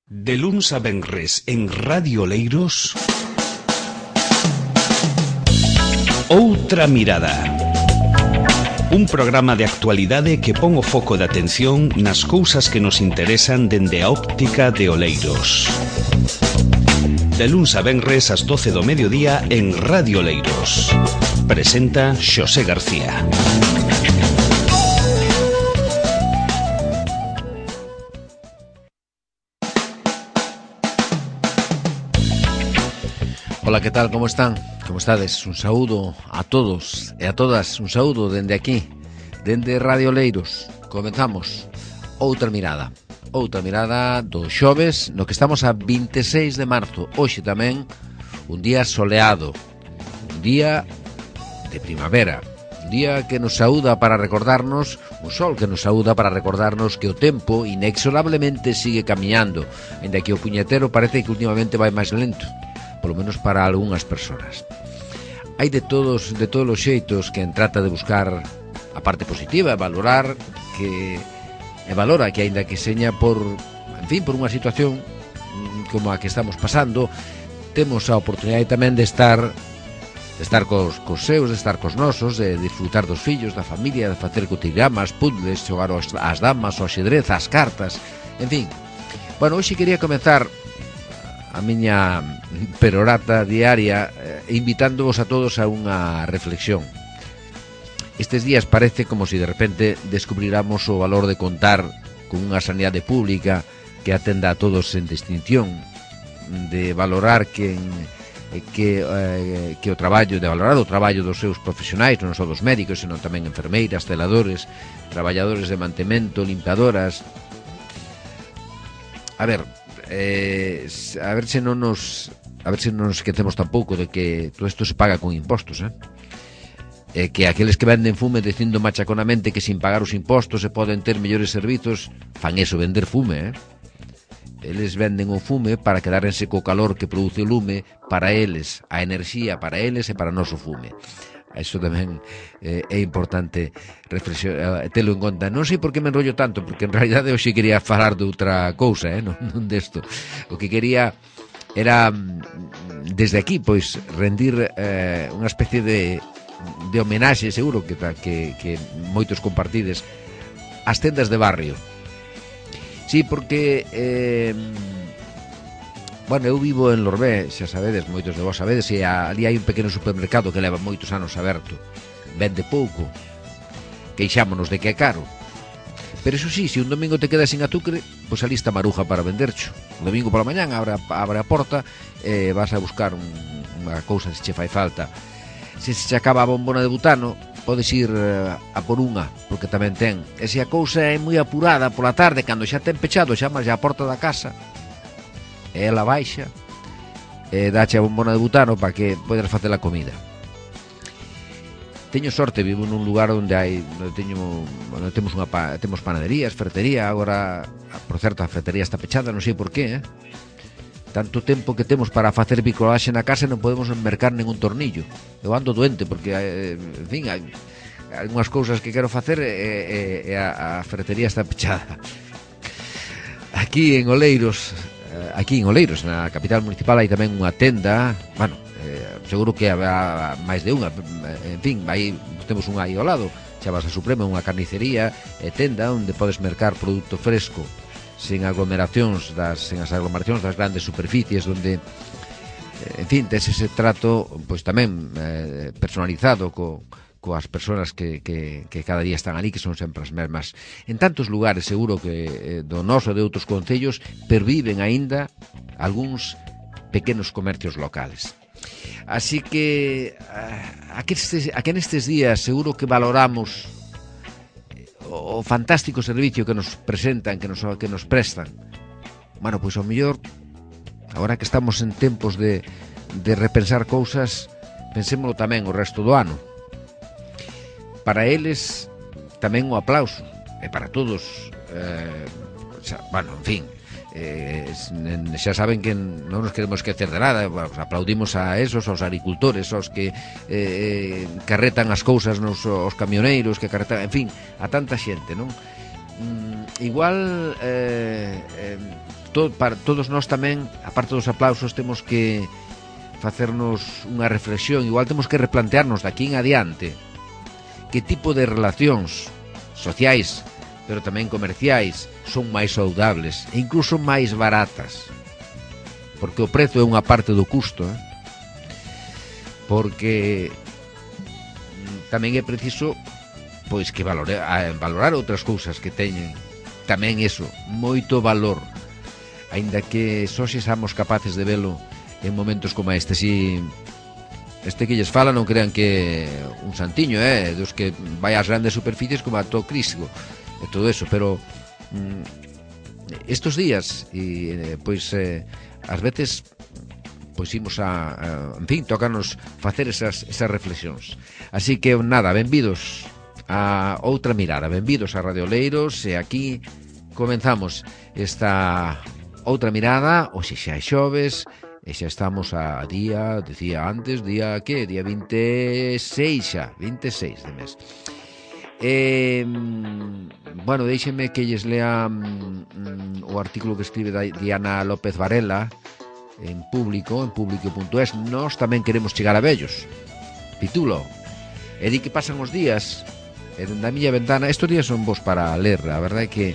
De luns a venres en Radio Oleiros, Outra Mirada. Un programa de actualidade que pon o foco de atención nas cousas que nos interesan dende a óptica de Oleiros. De luns a venres ás 12 do mediodía en Radio Oleiros. Presenta Xosé García. Ola, que tal? Como están? Como estades? Un saúdo a todos e a todas. Un saúdo dende aquí, dende Radio Oleiros. Comenzamos Outra Mirada. Outra Mirada do xoves, no que estamos a 26 de marzo. Hoxe tamén un día soleado, un día de primavera, un día que nos saúda para recordarnos, un sol que nos saúda para recordarnos que o tempo inexorablemente sigue camiñando, ainda que o puñetero parece que últimamente vai máis lento, polo menos para algunhas persoas. Hai de todos os xeitos que trata de buscar a parte positiva, valora que aínda que seña por unha situación como a que estamos pasando, temos a oportunidade tamén de estar cos seus, de estar cos nosos, de disfrutar dos fillos, da familia, de facer cotigramas, puzzles, xogar ás damas, ao xedrez, ás cartas, en fin. Bueno, hoxe quería comenzar a miña perorata diaria invitándovos a todos a unha reflexión. Estes días parece como se de repente descubriramos o valor de contar con unha sanidade pública que atenda a todos sen distinción, de valorar que o traballo, de valorar o traballo dos seus profesionais, non só dos médicos, senón tamén enfermeiras, celadores, traballadores de mantemento, limpiadoras. A ver se non nos esquecemos tampouco de que todo isto se paga con impostos, que aqueles que venden fume dicindo machaconamente que sin pagar os impostos se poden ter mellores servizos, fan eso, vender fume, Eles venden o fume para quedárense co calor que produce o lume para eles, a enerxía para eles e para nós o fume. Iso tamén é importante telo en conta. Non sei por que me enrollo tanto, porque en realidade hoxe quería falar de outra cousa, non desto. O que quería era desde aquí, pois, rendir unha especie de homenaxe, seguro que moitos compartides, ás tendas de barrio. Sí, porque bueno, eu vivo en Lorbé, xa sabedes, moitos de vos sabedes, e ali hai un pequeno supermercado que leva moitos anos aberto. Vende pouco, queixámonos de que é caro. Pero iso sí, se un domingo te quedas sin azucre, pois ali está Maruja para vendercho. Un domingo pola mañán abre a porta e vas a buscar unha cousa se che fai falta. Se se acaba a bombona de butano, podes ir a por unha, porque tamén ten. E se a cousa é moi apurada pola tarde, cando xa ten pechado, chamas a porta da casa, e ela baixa e dache a bombona de butano para que podes facer a comida. Teño sorte, vivo nun lugar onde temos panaderías, ferretería. Agora, por certo, a ferretería está pechada, non sei por qué, Tanto tempo que temos para facer bricolaxe na casa e non podemos mercar ningún tornillo. Eu ando doente porque, en fin, hai algunhas cousas que quero facer e a ferretería está pechada. Aquí en Oleiros, na capital municipal, hai tamén unha tenda. Bueno, seguro que habrá máis de unha. En fin, aí temos unha aí ao lado, chamase Suprema, unha carnicería e tenda onde podes mercar produto fresco sen as aglomeracións das grandes superficies, onde, en fin, tes ese trato pois tamén personalizado coas persoas que cada día están ali, que son sempre as mesmas. En tantos lugares, seguro que do noso e de outros concellos perviven aínda algúns pequenos comercios locales. Así que aquí nestes días seguro que valoramos o fantástico servicio que nos presentan, que nos prestan. Bueno, pois ao mellor, agora que estamos en tempos de repensar cousas, pensémolo tamén o resto do ano. Para eles tamén o aplauso, e para todos, bueno, en fin, xa saben que non nos queremos esquecer de nada. Bueno, aplaudimos a esos, aos agricultores, aos que carretan as cousas aos camioneiros que carretan, en fin, a tanta xente, non? Igual para todos nós tamén, aparte dos aplausos, temos que facernos unha reflexión. Igual temos que replantearnos daqui en adiante que tipo de relacións sociais, pero tamén comerciais, son máis saudables e incluso máis baratas, porque o prezo é unha parte do custo, porque tamén é preciso pois que valorar outras cousas que teñen tamén eso, moito valor, aínda que só se somos capaces de velo en momentos como este. Si este que lles fala non crean que un santiño, dos que vai ás grandes superficies como a to Crisco e todo eso, pero estos días pois ás veces pois imos en fin, tócanos facer esas reflexións. Así que nada, benvidos a Outra Mirada, benvidos a Radio Oleiros, e aquí comenzamos esta Outra Mirada. Hoxe xa é xoves e xa estamos a día, decía antes, día 26 xa, 26 de mes. Bueno, déixeme que lles lea o artículo que escribe Diana López Varela en público.es. Nós tamén queremos chegar a vellos. Titulo: e di que pasan os días e dende a miña ventana. Estos días son bons para ler, a verdade é que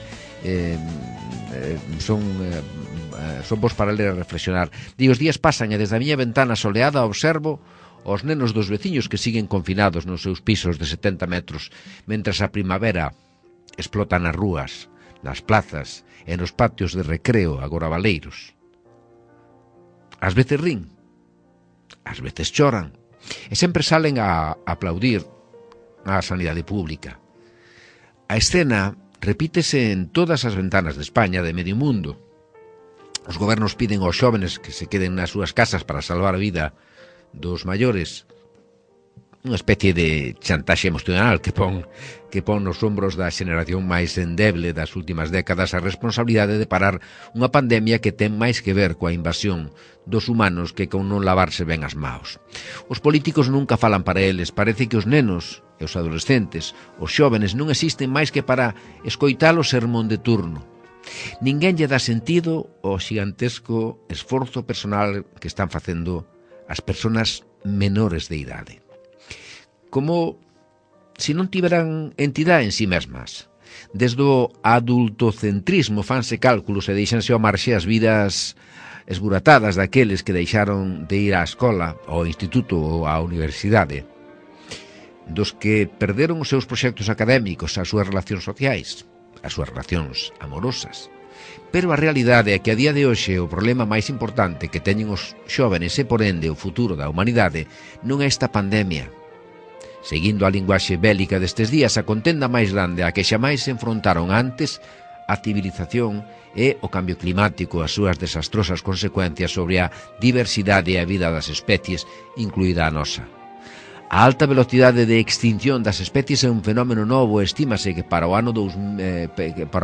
son bons para ler e reflexionar. Di, os días pasan e desde a miña ventana soleada observo os nenos dos veciños que siguen confinados nos seus pisos de 70 metros, mentras a primavera explota nas rúas, nas plazas e nos patios de recreo agora baleiros. Ás veces rin, ás veces choran, e sempre salen a aplaudir a sanidade pública. A escena repítese en todas as ventanas de España, de medio mundo. Os gobernos piden aos xóvenes que se queden nas súas casas para salvar a vida dos maiores. Unha especie de chantaxe emocional que pon nos ombros da xeneración máis endeble das últimas décadas a responsabilidade de parar unha pandemia que ten máis que ver coa invasión dos humanos que con non lavarse ben as maos. Os políticos nunca falan para eles. Parece que os nenos e os adolescentes, os xóvenes, non existen máis que para escoitar o sermón de turno. Ninguén lle dá sentido ao xigantesco esforzo personal que están facendo as persoas menores de idade. Como se non tiveran entidade en si mesmas. Desde o adultocentrismo fanse cálculos e deixanse ao marxe as vidas esburatadas daqueles que deixaron de ir á escola, ao instituto ou á universidade, dos que perderon os seus proxectos académicos, as súas relacións sociais, as súas relacións amorosas. Pero a realidade é que a día de hoxe o problema máis importante que teñen os xóvenes e, por ende, o futuro da humanidade non é esta pandemia. Seguindo a linguaxe bélica destes días, a contenda máis grande a que xamais se enfrontaron antes a civilización e o cambio climático, as súas desastrosas consecuencias sobre a diversidade e a vida das especies, incluída a nosa. A alta velocidade de extinción das especies é un fenómeno novo. Estímase que para o ano 2100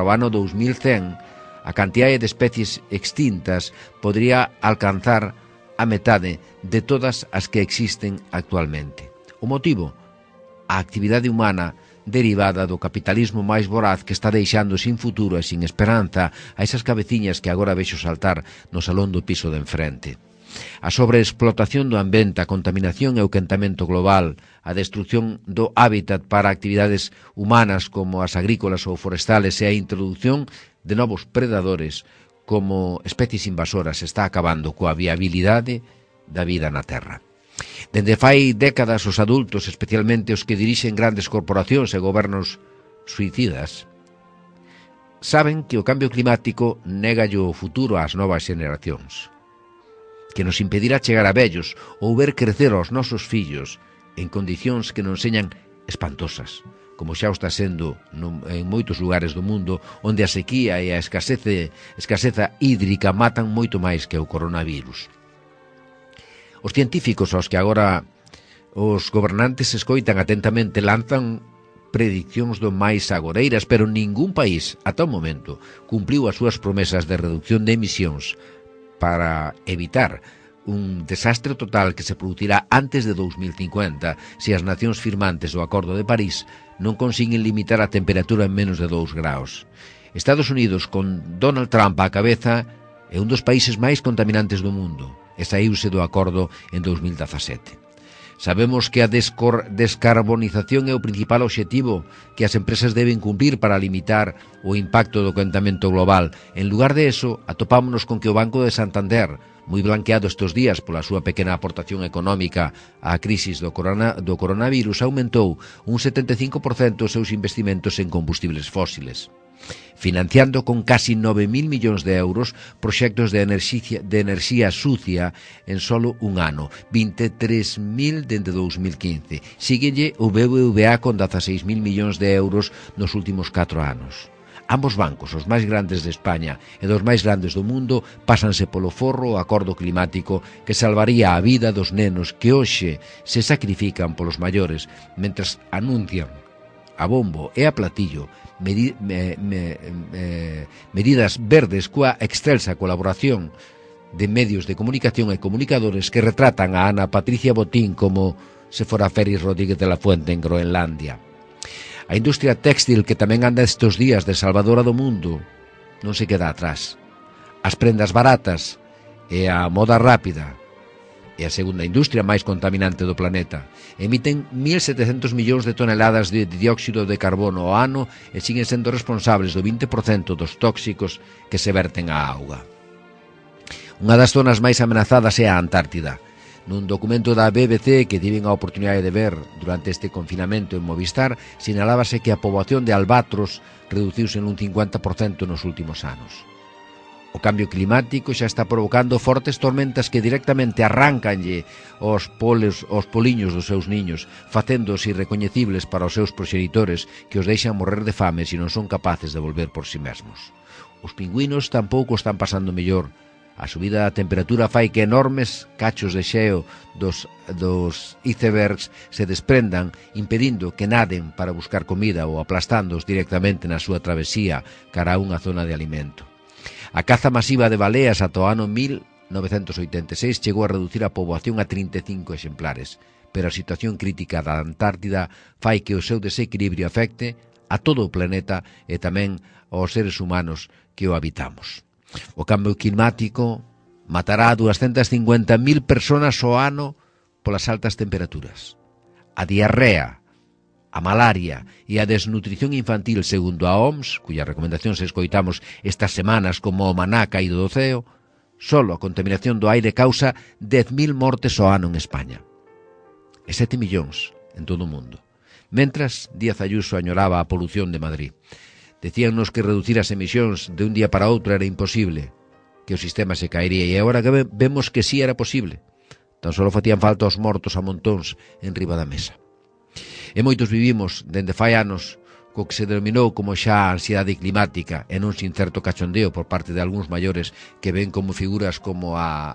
a cantidade de especies extintas podría alcanzar a metade de todas as que existen actualmente. O motivo? A actividade humana derivada do capitalismo máis voraz que está deixando sin futuro e sin esperanza a esas cabeciñas que agora vexo saltar no salón do piso de enfrente. A sobreexplotación do ambiente, a contaminación e o quentamento global, a destrucción do hábitat para actividades humanas como as agrícolas ou forestales e a introducción de novos predadores como especies invasoras está acabando coa viabilidade da vida na Terra. Dende fai décadas os adultos, especialmente os que dirixen grandes corporacións e gobernos suicidas, saben que o cambio climático nega o futuro ás novas xeneracións, que nos impedirá chegar a vellos ou ver crecer aos nosos fillos en condicións que nos señan espantosas, como xa o está sendo en moitos lugares do mundo onde a sequía e a escaseza hídrica matan moito máis que o coronavirus. Os científicos aos que agora os gobernantes escoitan atentamente lanzan prediccións do máis agoreiras, pero ningún país, ata o momento, cumpliu as súas promesas de reducción de emisións para evitar un desastre total que se producirá antes de 2050 se as nacións firmantes do Acordo de París non consiguen limitar a temperatura en menos de 2 graus. Estados Unidos, con Donald Trump á cabeza, É un dos países máis contaminantes do mundo e saíuse do acordo en 2017. Sabemos que a descarbonización é o principal obxectivo que as empresas deben cumprir para limitar o impacto do quentamento global. En lugar de eso, atopámonos con que o Banco de Santander, moi blanqueado estes días pola súa pequena aportación económica á crisis do coronavirus, aumentou un 75% os seus investimentos en combustibles fósiles, financiando con casi 9.000 millóns de euros proxectos de enerxía sucia en solo un ano, 23.000 dende 2015. Síguelle o BBVA con 16.000 millóns de euros nos últimos 4 anos. Ambos bancos, os máis grandes de España e dos máis grandes do mundo, pásanse polo forro o acordo climático que salvaría a vida dos nenos que hoxe se sacrifican polos maiores, mentres anuncian a bombo e a platillo medidas verdes coa excelsa colaboración de medios de comunicación e comunicadores que retratan a Ana Patricia Botín como se fora Félix Rodríguez de la Fuente en Groenlandia. A industria téxtil, que tamén anda estes días de salvadora do mundo, non se queda atrás. As prendas baratas e a moda rápida é a segunda industria máis contaminante do planeta. Emiten 1.700 millóns de toneladas de dióxido de carbono ao ano e siguen sendo responsables do 20% dos tóxicos que se verten á auga. Unha das zonas máis amenazadas é a Antártida. Nun documento da BBC que tiven a oportunidade de ver durante este confinamento en Movistar, sinalábase que a poboación de albatros reduciuse nun 50% nos últimos anos. O cambio climático xa está provocando fortes tormentas que directamente arrancanlle os poliños dos seus niños, facéndoos irrecoñecibles para os seus proxenitores que os deixan morrer de fame se non son capaces de volver por si mesmos. Os pingüinos tampouco están pasando mellor. A subida da temperatura fai que enormes cachos de xeo dos icebergs se desprendan, impedindo que naden para buscar comida ou aplastándoos directamente na súa travesía cara a unha zona de alimento. A caza masiva de baleas ata o ano 1986 chegou a reducir a poboación a 35 exemplares, pero a situación crítica da Antártida fai que o seu desequilibrio afecte a todo o planeta e tamén aos seres humanos que o habitamos. O cambio climático matará a 250.000 personas ao ano polas altas temperaturas. A diarrea, a malaria e a desnutrición infantil, segundo a OMS, cuyas recomendacións escoitamos estas semanas como o maná caído do ceo, solo a contaminación do aire causa 10.000 mortes ao ano en España. E 7 millóns en todo o mundo. Mentras, Díaz Ayuso añoraba a polución de Madrid. Decíannos que reducir as emisións de un día para outro era imposible, que o sistema se caería, e agora que vemos que sí era posible. Tan só facían falta os mortos a montóns en riba da mesa. E moitos vivimos, dende fai anos, co que se denominou como xa a ansiedade climática e non sin certo cachondeo por parte de algúns maiores que ven como figuras como a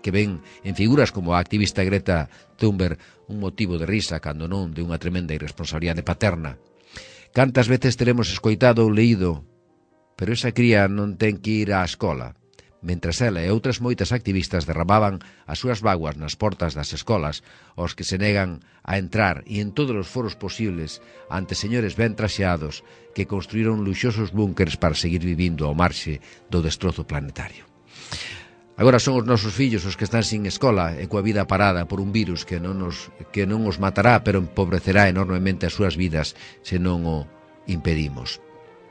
activista Greta Thunberg un motivo de risa cando non de unha tremenda irresponsabilidade paterna. Cantas veces teremos escoitado ou leído, pero esa cría non ten que ir á escola. Mentras ela e outras moitas activistas derramaban as súas vaguas nas portas das escolas, aos que se negan a entrar e en todos os foros posibles ante señores ben traxeados que construíron luxosos búnkers para seguir vivindo ao marxe do destrozo planetario. Agora son os nosos fillos os que están sin escola e coa vida parada por un virus que non os matará, pero empobrecerá enormemente as súas vidas se non o impedimos.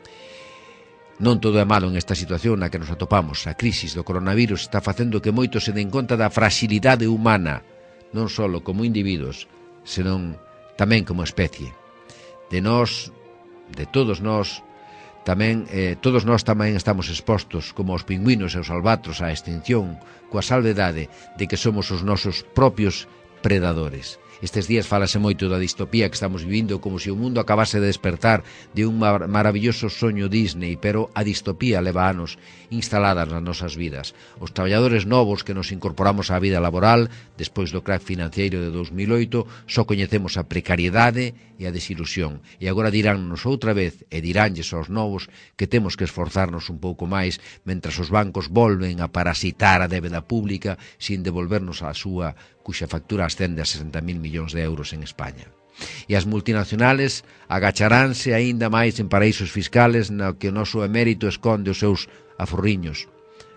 Non todo é malo en esta situación na que nos atopamos. A crisis do coronavirus está facendo que moitos se den conta da fragilidade humana, non só como individuos, senón tamén como especie. De todos nós tamén estamos expostos, como os pingüinos e os albatros, á extinción, coa salvedade de que somos os nosos propios predadores. Estes días falase moito da distopía que estamos vivindo como se o mundo acabase de despertar de un maravilloso soño Disney, pero a distopía leva anos instaladas nas nosas vidas. Os traballadores novos que nos incorporamos á vida laboral despois do crack financiero de 2008 só coñecemos a precariedade e a desilusión, e agora diránnos outra vez e diránlles aos novos que temos que esforzarnos un pouco máis mentras os bancos volven a parasitar a débeda pública sin devolvernos a súa, cuxa factura ascende a 60.000 millóns de euros en España. E as multinacionales agacharánse aínda máis en paraísos fiscales no que o noso emérito esconde os seus aforriños.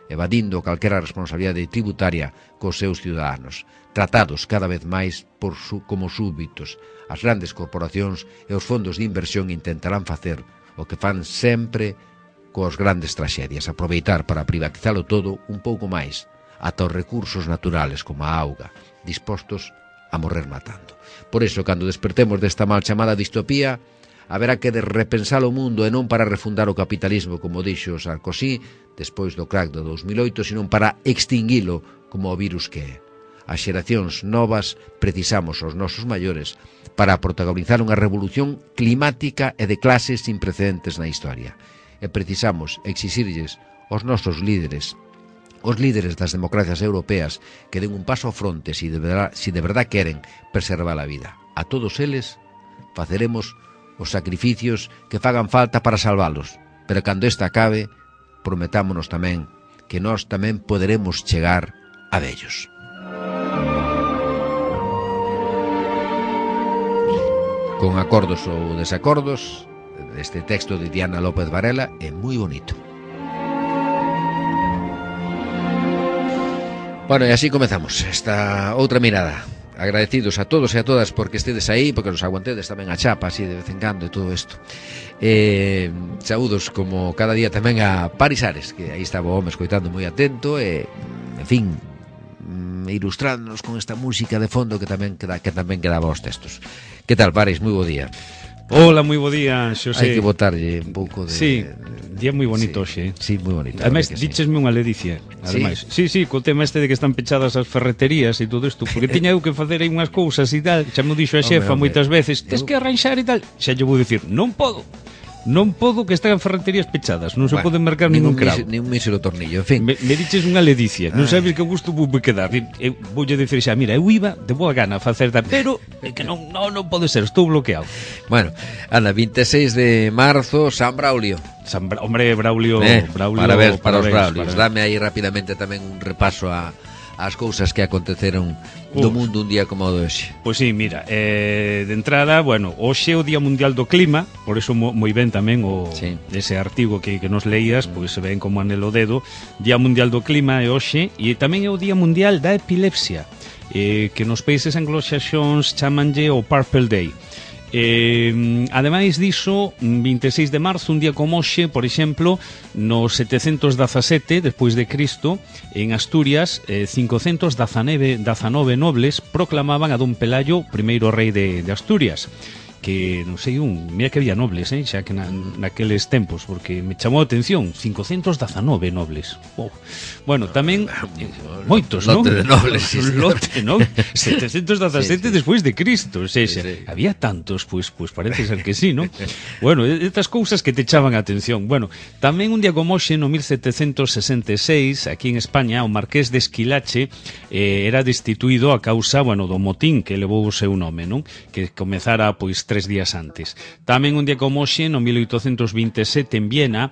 evadindo calquera responsabilidade tributaria cos seus ciudadanos, tratados cada vez máis como súbditos. As grandes corporacións e os fondos de inversión intentarán facer o que fan sempre coas grandes traxedias, aproveitar para privatizalo todo un pouco máis, ata os recursos naturales como a auga, dispostos a morrer matando. Por iso, cando despertemos desta mal chamada distopía, haberá que repensar o mundo e non para refundar o capitalismo, como dixo Sarkozy despois do crack do 2008, senón para extinguilo como o virus que é. As xeracións novas precisamos os nosos maiores para protagonizar unha revolución climática e de clases sin precedentes na historia. E precisamos exixirlles aos nosos líderes, os líderes das democracias europeas, que den un paso ao fronte si de verdad queren preservar a vida. A todos eles faceremos os sacrificios que fagan falta para salvalos, pero cando esta acabe, prometámonos tamén que nós tamén poderemos chegar a vellos. Con acordos ou desacordos, este texto de Diana López Varela é moi bonito. Bueno, e así comezamos esta outra mirada. Agradecidos a todos e a todas porque estedes aí, porque nos aguantedes tamén a chapa así de vez en cando e todo isto. Saúdos como cada día tamén a Paris Ares, que aí estaba o home escoitando moi atento e, en fin, ilustrándonos con esta música de fondo que tamén quedaba aos textos. Que tal, Paris? Moi bo día. Hola, moi bo día, Xosé. Hai que botarlle un pouco de... Sí, día moi bonito hoxe. Sí, moi bonito. Ademais, díchesme unha ledicia. Ademais, sí, co tema este de que están pechadas as ferreterías e todo isto, porque tiña eu que facer aí unhas cousas e tal, xa me dixo a xefa moitas veces, tes que arranxar e tal. Xa lle vou dicir, non podo que están ferreterías pechadas, non se pode mercar ningún cravo. Ni un mísero tornillo, en fin. Me diches unha ledicia, non sabes que gusto vou quedar. Eu voulle dicir xa, mira, eu iba de boa gana a facer tal, pero é que non pode ser, estou bloqueado. Bueno, anda, 26 de marzo, San Braulio. Hombre, Braulio, parabéns para os Braulios. Dame aí rapidamente tamén un repaso as cousas que aconteceron do mundo un día como o de hoxe. Pois sí, mira, de entrada, bueno, hoxe é o Día Mundial do Clima, por eso moi ben tamén ese artigo que nos leías, pois se ven como anelo dedo. Día Mundial do Clima é hoxe, e tamén é o Día Mundial da Epilepsia, que nos países anglosaxóns chamanlle o Purple Day. Ademais diso, 26 de marzo, un día como hoxe, por exemplo, no 717 despois de Cristo, en Asturias, 519 nobles proclamaban a don Pelayo primeiro rei de Asturias, que non sei, mira que había nobles, xa que naqueles tempos, porque me chamou a atención, 519 nobles. Bueno, tamén moitos, non? Lote de nobles, sí, lote, non? 717 despois de Cristo, sí. Había tantos, pois parece ser que sí, non? Bueno, estas cousas que te chaman a atención. Bueno, tamén un día como hoxe, no 1766, aquí en España, o marqués de Esquilache era destituído a causa, bueno, do motín que levou o seu nome, non? Que comezara, pois, 3 días antes. Tamén un día como hoxe, no 1827, en Viena,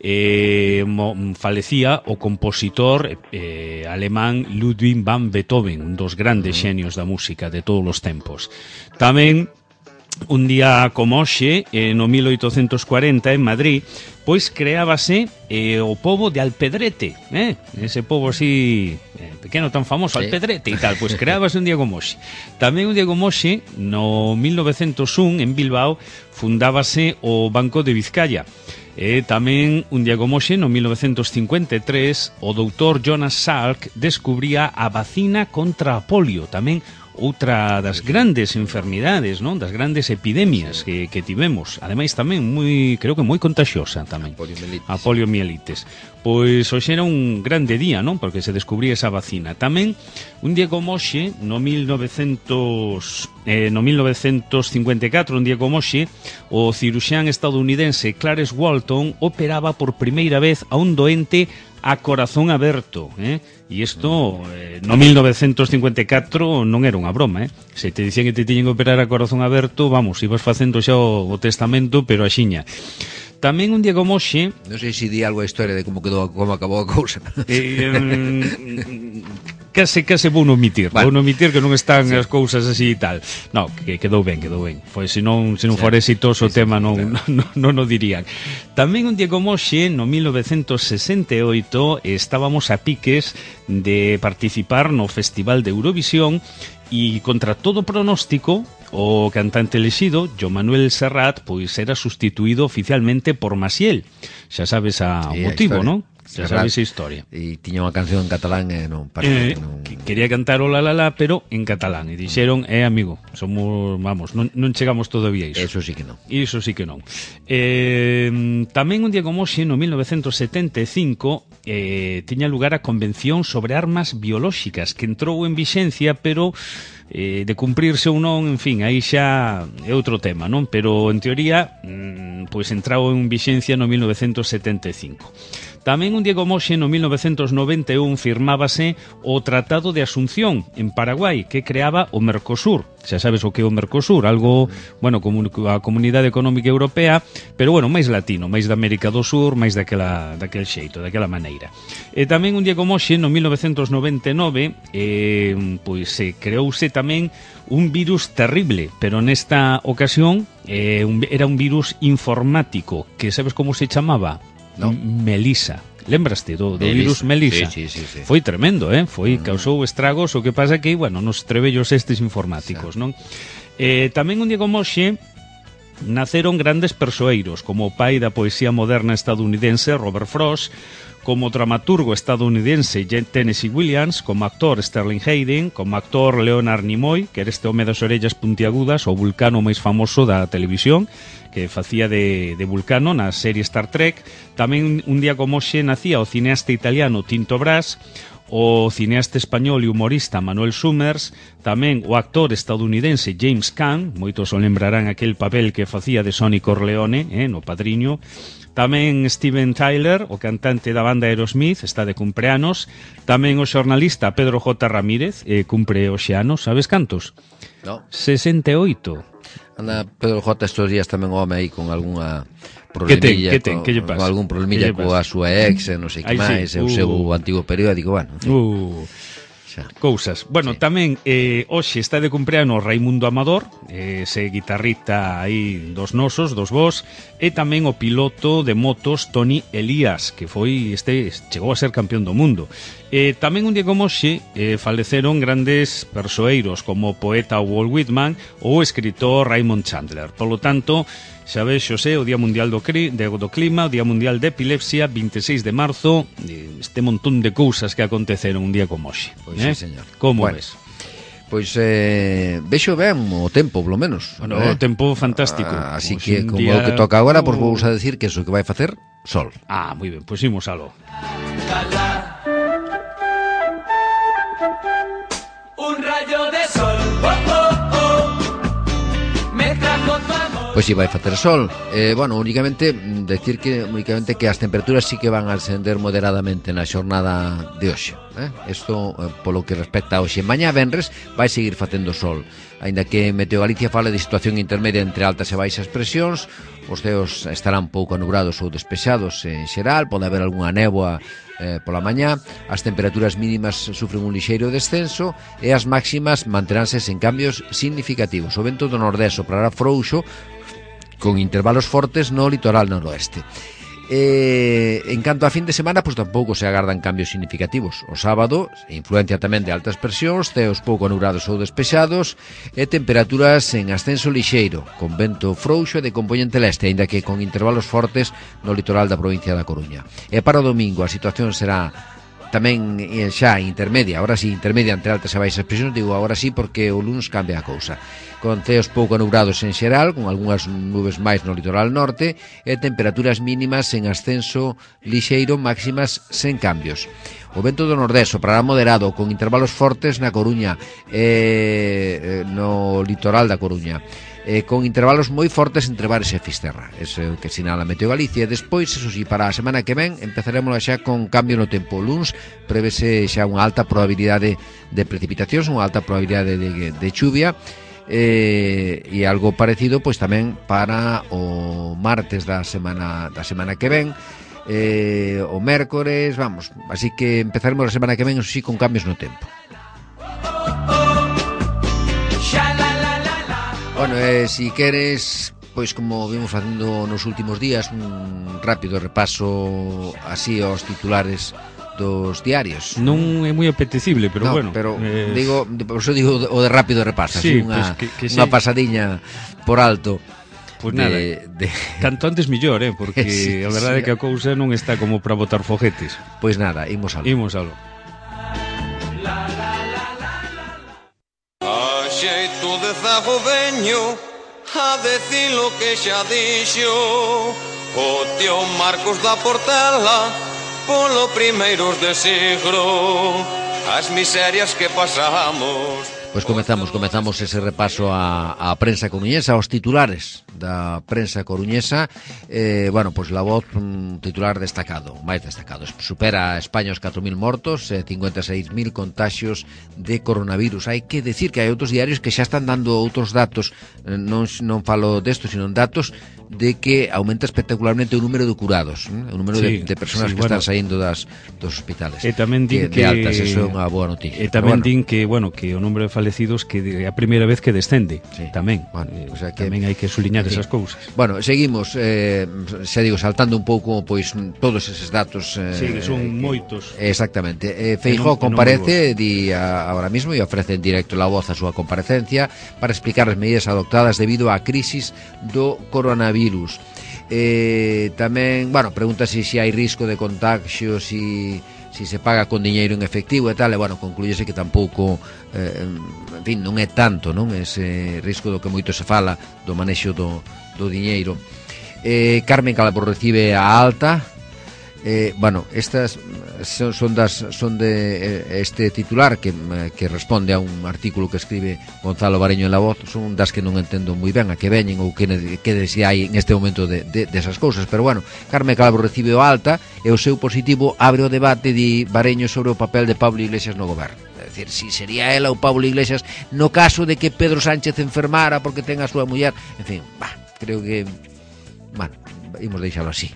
falecía o compositor alemán Ludwig van Beethoven, un dos grandes xenios da música de todos os tempos. Tamén un día como hoxe, no 1840, en Madrid, pois creábase o pobo de Alpedrete, ese pobo así pequeno, tan famoso, Alpedrete e tal, pois creábase un día como hoxe. Tamén un día como hoxe, no 1901, en Bilbao, fundábase o Banco de Vizcaya. Tamén un día como hoxe, no 1953, o doutor Jonas Salk descubría a vacina contra a polio, tamén outra das grandes enfermidades, non? Das grandes epidemias que tivemos. Ademais tamén creo que moi contagiosa tamén. A poliomielitis. Pois hoxe era un grande día, non? Porque se descubría esa vacina. Tamén un día como hoxe, no 1954, un día como hoxe, o ciruxán estadounidense Clarence Walton operaba por primeira vez a un doente a corazón aberto, e isto no 1954 non era unha broma, se te dicían que te tiñen que operar a corazón aberto, vamos, ibas facendo xa o testamento, pero axiña. Tamén un día como hoxe, non sei se di algo a historia de como acabou a cousa. case vou non omitir, vou non omitir que non están as cousas así e tal. No, que quedou ben. Pois se non fora exitoso o tema non o dirían. Tamén un día como hoxe, no 1968, estábamos a piques de participar no Festival de Eurovisión e contra todo pronóstico o cantante elexido, Joan Manuel Serrat, pois era sustituído oficialmente por Maciel. Xa sabes o motivo, non? Xa sabes a historia. E tiña unha canción en catalán e non parece que non... Quería cantar o la la la, pero en catalán. E dixeron, amigo, somos, vamos, non chegamos todavía a iso. Eso sí que non. Iso sí que non. Tamén un día como hoxe, no 1975, tiña lugar a Convención sobre Armas Biolóxicas, que entrou en vixencia, pero de cumprirse ou non, en fin, aí xa é outro tema, non? Pero en teoría, pois entrou en vixencia no 1975. Tamén un día como hoxe, no 1991, firmábase o Tratado de Asunción en Paraguai, que creaba o Mercosur. Xa sabes o que é o Mercosur, algo, bueno, como a Comunidade Económica Europea, pero, bueno, máis latino, máis da América do Sur, máis daquel xeito, daquela maneira. E tamén un día como hoxe, no 1999, pois creouse tamén un virus terrible, pero nesta ocasión era un virus informático, que sabes como se chamaba? No. Melissa. Lembraste do virus Melissa? Sí. Foi tremendo, causou estragos, o que pasa que, bueno, nos trebellos estes informáticos, non? Tamén un día como hoxe naceron grandes persoeiros, como o pai da poesía moderna estadounidense Robert Frost, como dramaturgo estadounidense Tennessee Williams, como actor Sterling Hayden, como actor Leonard Nimoy, que era este home das orellas puntiagudas, o vulcano máis famoso da televisión, que facía de vulcano na serie Star Trek. Tamén un día como hoxe nacía o cineasta italiano Tinto Brass, o cineasta español e humorista Manuel Summers, tamén o actor estadounidense James Caan, moitos o lembrarán aquel papel que facía de Sonny Corleone, no Padriño. Tamén Steven Tyler, o cantante da banda Aerosmith, está de cumpleanos. Tamén o xornalista Pedro J. Ramírez, cumpre hoxe anos, sabes cantos? No. 68. Anda Pedro J. estos días tamén o home aí con algunha problemilla, que lle pasa? Con algún problemilla coa súa ex, non sei que máis, o seu antigo periódico, bueno, en fin. Cousas. Bueno, tamén hoxe está de cumpleanos Raimundo Amador, ese guitarrista aí dos nosos, dos vos, e tamén o piloto de motos Tony Elías, que foi chegou a ser campeón do mundo. Tamén un día como hoxe faleceron grandes persoeiros como o poeta Walt Whitman ou o escritor Raymond Chandler. Por lo tanto, xa ves, Xosé, o Día Mundial do Clima, o Día Mundial de Epilepsia, 26 de marzo, este montón de cousas que aconteceron un día como hoxe. Pois sí, señor. Como ves? Pois vexo ben o tempo, polo menos. Bueno, o tempo fantástico. Así que, como o que toca agora, pois vou a decir que eso que vai facer sol. Ah, moi ben, pois imos alo. Un rayo de sol, me trajo tu amor. Pois si vai facer sol. Bueno, únicamente que as temperaturas sí que van a ascender moderadamente na xornada de hoxe. Isto polo que respecta a hoxe. Mañá venres vai seguir facendo sol, aínda que Meteo Galicia fala de situación intermedia entre altas e baixas presións. Os ceos estarán pouco anubrados ou despexados en xeral, pode haber algunha néboa pola mañá. As temperaturas mínimas sufren un lixeiro descenso e as máximas manteránse sen cambios significativos. O vento do nordés soprará frouxo con intervalos fortes no litoral noroeste. En canto a fin de semana, pois tampouco se agardan cambios significativos. O sábado, influencia tamén de altas presións, ceos pouco anubrados ou despexados e temperaturas en ascenso lixeiro, con vento frouxo e de compoñente leste, aínda que con intervalos fortes no litoral da provincia da Coruña. E para o domingo a situación será tamén xa intermedia, agora sí, intermedia entre altas e baixas presións, digo agora sí porque o lunes cambia a cousa, con ceos pouco anubrados en xeral, con algunhas nubes máis no litoral norte e temperaturas mínimas en ascenso lixeiro, máximas sen cambios. O vento do nordés soprará moderado, con intervalos fortes na Coruña e no litoral da Coruña, con intervalos moi fortes entre Bares e Fisterra. Ese é o que sinala Meteo Galicia. Despois, eso sí, para a semana que ven empezaremos xa con cambio no tempo. O luns prevese xa unha alta probabilidade de precipitacións, unha alta probabilidade de chuvia, e algo parecido pois tamén para o martes da semana que ven. o mércores, vamos, así que empezaremos a semana que ven, eso sí, con cambios no tempo. Bueno, si queres, pois como vimos facendo nos últimos días, un rápido repaso así aos titulares dos diarios. Non é moi apetecible, pero no, bueno. Pero digo, por eso digo o de rápido repaso, sí, unha pues unha pasadiña por alto. Pues nada, canto antes millor, porque sí, a verdade sí, é que a cousa non está como para botar foguetes. Pois nada, imos algo. Imos algo. A xeito de zago veño a decir lo que xa dixo o tío Marcos da Portela polo primeiros de siglo as miserias que pasamos. Pois comezamos ese repaso a prensa coruñesa, aos titulares da prensa coruñesa. Bueno, pois La Voz, un titular destacado, máis destacado. Supera a España os 4.000 mortos, 56.000 contaxios de coronavirus. Hai que decir que hai outros diarios que xa están dando outros datos, non falo desto, sino datos de que aumenta espectacularmente o número de curados, o número de personas que están saindo dos hospitales. E tamén din de altas, eso é unha boa noticia. E tamén din que, bueno, que o número de falecidos que é a primeira vez que descende. Sí. Tamén. Bueno, o sea que tamén hai que suliñar esas cousas. Bueno, seguimos, xa digo, saltando un pouco pois todos eses datos. Sí, que son moitos. Exactamente. Feijóo comparece ahora mismo e ofrece en directo La Voz a súa comparecencia para explicar as medidas adoptadas debido á crisis do coronavirus. Tamén, bueno, pregunta se hai risco de contagio, si se paga con diñeiro en efectivo e tal, e bueno, conclúyese que tampouco en fin, non é tanto, non, ese risco do que moito se fala do manexo do diñeiro. Carmen Calvo recibe a alta. Bueno, estas son de este titular que responde a un artículo que escribe Gonzalo Bareño en La Voz. Son das que non entendo moi ben a que veñen ou que se hai en este momento desas cousas, pero bueno, Carmen Calvo recibe o alta e o seu positivo abre o debate de Bareño sobre o papel de Pablo Iglesias no goberno. É dicir, si sería ela ou Pablo Iglesias no caso de que Pedro Sánchez enfermara porque ten a súa muller, en fin, creo que, bueno, imos deixalo así.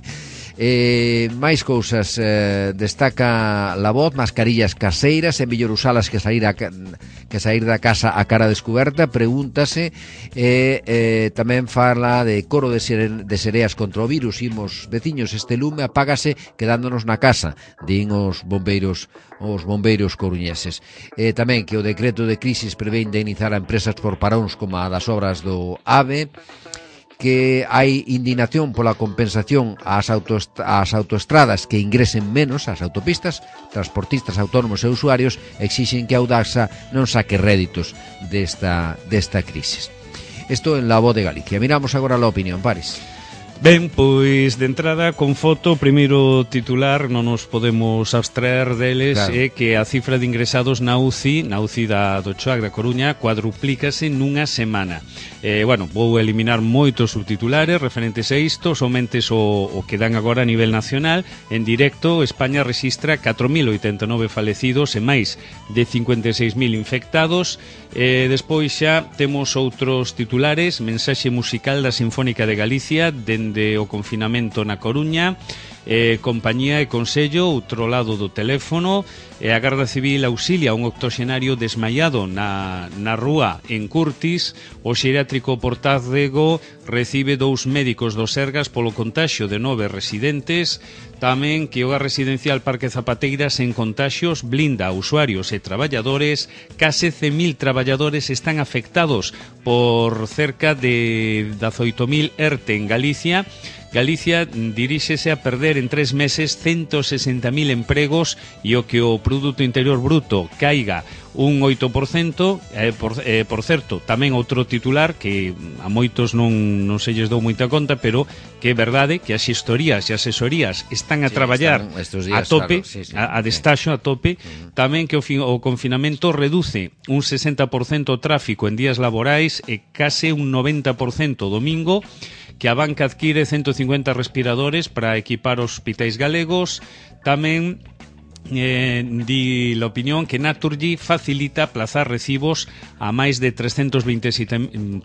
Máis cousas, destaca La Voz, mascarillas caseiras, é mellor usalas que sair da casa a cara descoberta. Pregúntase, tamén fala de coro de sereas contra o virus. Imos, veciños, este lume apágase quedándonos na casa, din os bombeiros coruñeses. Tamén que o decreto de crisis prevé indemnizar a empresas por paróns como a das obras do AVE, que hai indignación pola compensación ás autoestradas que ingresen menos ás autopistas. Transportistas autónomos e usuarios exixen que a Audaxa non saque réditos desta crisis. Isto en La Voz de Galicia. Miramos agora a opinión, Paris. Ben, pois de entrada con foto, o primeiro titular non nos podemos abstraer deles, claro. É que a cifra de ingresados na UCI do Choac da Coruña cuadruplícase nunha semana. Bueno, vou eliminar moitos subtitulares referentes a isto, somente o que dan agora a nivel nacional. En directo, España registra 4.089 falecidos e máis de 56.000 infectados. Despois xa temos outros titulares, mensaxe musical da Sinfónica de Galicia dende o confinamento na Coruña, compañía e consello, outro lado do teléfono, a Garda Civil auxilia un octoxenario desmaiado na rúa en Curtis, o xeriátrico Portázego recibe 2 médicos do Sergas polo contaxio de 9 residentes. Tamén que o hogar residencial Parque Zapateiras en contaxios blinda a usuarios e traballadores. Case 100.000 traballadores están afectados por cerca de 18.000 ERTE en Galicia. Galicia diríxese a perder en 3 meses 160.000 empregos e o que o Produto Interior Bruto caiga un 8%, por certo, tamén outro titular que a moitos non se lles dou moita conta, pero que é verdade que as xestorías e as asesorías están a traballar a tope, claro, a destaxo a tope. Tamén que o confinamento reduce un 60% o tráfico en días laborais e case un 90% o domingo, que a banca adquire 150 respiradores para equipar os hospitais galegos. Tamén di la opinión que Naturgy facilita plazar recibos a máis de 327.000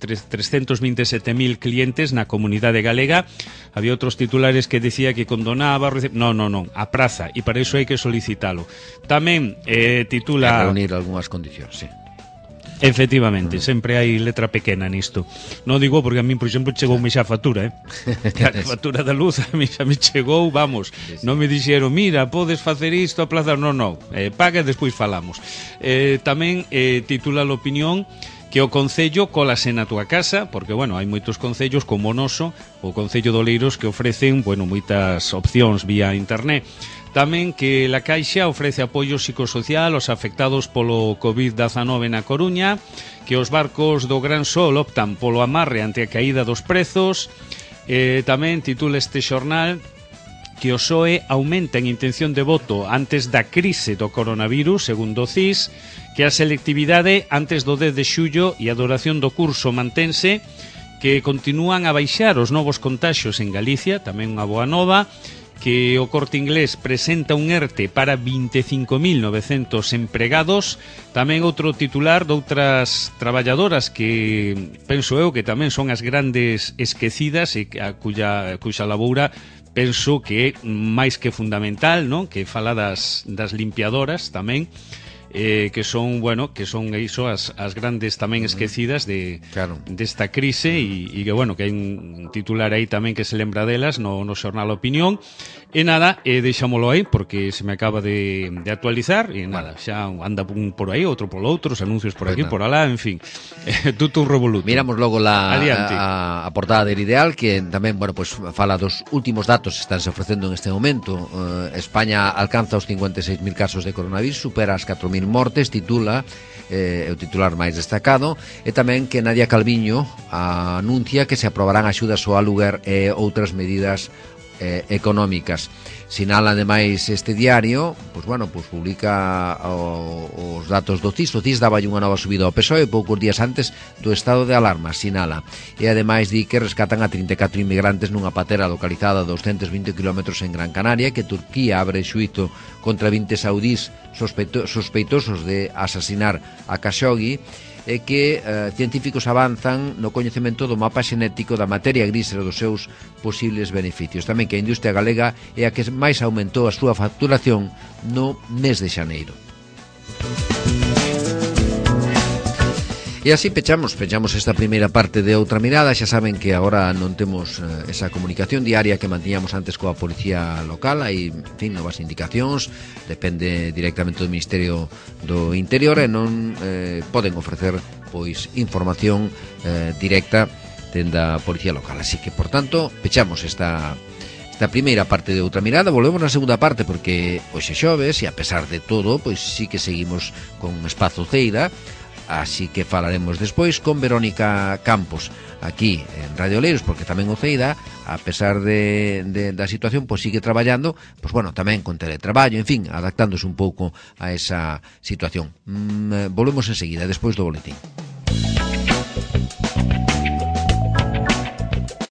clientes na comunidade galega. Había outros titulares que decía que condonaba non, a praza, e para iso hai que solicitalo. Tamén titula reunir algunhas condicións, sí. Efectivamente, sempre hai letra pequena nisto. Non digo porque a mí, por exemplo, chegoume xa a factura, A factura da luz a mí xa me chegou, vamos. Sí. Non me dixeron, mira, podes facer isto, aplazar, non. Paga e despois falamos. Tamén titula a opinión que o Concello colase na túa casa, porque, bueno, hai moitos concellos como o noso, o Concello de Oleiros, que ofrecen, bueno, moitas opcións vía internet. Tamén que la Caixa ofrece apoio psicosocial aos afectados polo COVID-19 na Coruña, que os barcos do Gran Sol optan polo amarre ante a caída dos prezos. Tamén titula este xornal que o PSOE aumenta en intención de voto antes da crise do coronavirus, segundo o CIS, que a selectividade antes do 10 de xullo e a duración do curso mantense, que continúan a baixar os novos contaxios en Galicia, tamén unha boa nova, que o Corte Inglés presenta un ERTE para 25.900 empregados. Tamén outro titular de outras traballadoras que penso eu que tamén son as grandes esquecidas e a cuya laboura penso que é máis que fundamental, non? Que fala das limpiadoras tamén, que son, bueno, que son iso as grandes tamén esquecidas desta crise, e que, bueno, que hai un titular aí tamén que se lembra delas no xornal Opinión. E nada, deixámolo aí porque se me acaba de actualizar, e nada, xa anda un por aí, outro polo outro, os anuncios por aquí, por alá, en fin, tuto un revoluto. Miramos logo a portada del Ideal, que tamén, bueno, pues fala dos últimos datos que estánse ofrecendo en este momento. España alcanza os 56.000 casos de coronavirus, supera as 4.000 mortes, titula o titular máis destacado. E tamén que Nadia Calviño anuncia que se aprobarán axudas ao aluguer e outras medidas económicas. Sinala ademais este diario, pues bueno, pues publica os datos do CIS. O CIS daba unha nova subida ao PSOE poucos días antes do estado de alarma, sinala. E ademais di que rescatan a 34 inmigrantes nunha patera localizada a 220 km en Gran Canaria, que Turquía abre xuízo contra 20 saudís sospeitosos de asasinar a Khashoggi, e que científicos avanzan no coñecemento do mapa xenético da materia gris e dos seus posibles beneficios. Tamén que a industria galega é a que máis aumentou a súa facturación no mes de xaneiro. E así pechamos esta primeira parte de Outra Mirada. Xa saben que agora non temos esa comunicación diaria que mantiñamos antes coa Policía Local. Hai, en fin, novas indicacións, depende directamente do Ministerio do Interior, e non poden ofrecer pois información directa dende a Policía Local. Así que, por tanto, pechamos esta primeira parte de Outra Mirada. Volvemos na segunda parte porque hoxe xoves e a pesar de todo, pois sí que seguimos con Espazo Ceira. Así que falaremos despois con Verónica Campos aquí en Radio Oleiros, porque tamén o Ceida, a pesar da situación, pois sigue traballando, pois bueno, tamén con teletraballo, en fin, adaptándose un pouco a esa situación. Volvemos enseguida, despois do boletín.